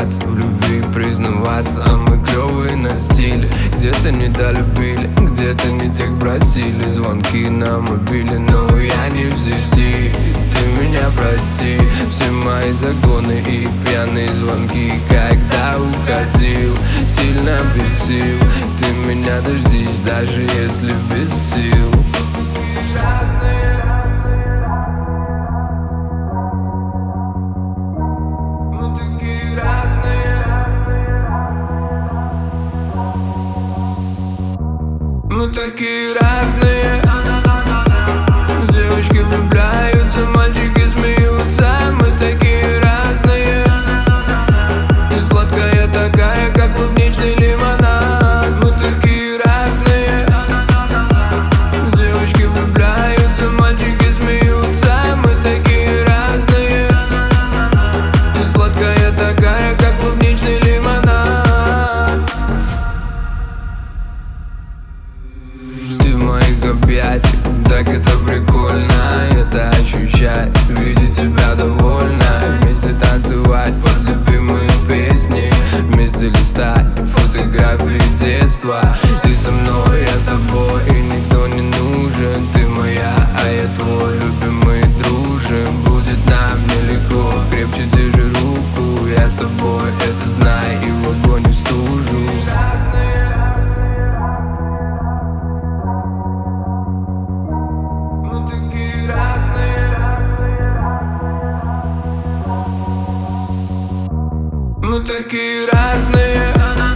ошибаться, в любви признаваться. А мы клёвые на стиле, где-то недолюбили, где-то не тех просили. Звонки на мобиле, но я не в сети. Ты меня прости, все мои загоны и пьяные звонки. Когда уходил, сильно бесил. Ты меня дождись, даже если без сил. Мы такие разные. Девочки влюбляются, мальчики смеются. Мы такие разные. Ты сладкая такая, как клубничный лимонад. Мы такие разные. Девочки влюбляются, мальчики смеются. Мы такие разные. Ты сладкая такая, как клубничный лимонад. Объятий, так это прикольно, это ощущать, видеть тебя довольна. Вместе танцевать под любимые песни, вместе листать фотографии детства. Ты со мной, я с тобой, и никто не нужен. Ты моя, а я твой, любимый дружим. Будет нам нелегко, крепче держи руку. Я с тобой, это знай, и в огонь и в стужу. Мы такие разные.